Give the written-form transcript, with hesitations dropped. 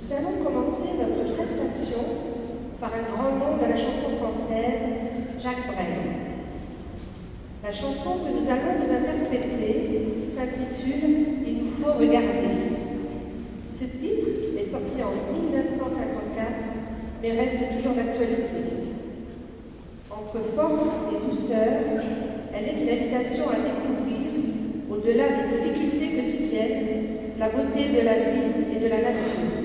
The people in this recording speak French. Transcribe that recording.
Nous allons commencer notre prestation par un grand nom de la chanson française, Jacques Brel. La chanson que nous allons vous interpréter s'intitule « Il nous faut regarder ». Ce titre est sorti en 1954, mais reste toujours d'actualité. Entre force et douceur, elle est une invitation à découvrir, au-delà des difficultés quotidiennes, la beauté de la vie et de la nature.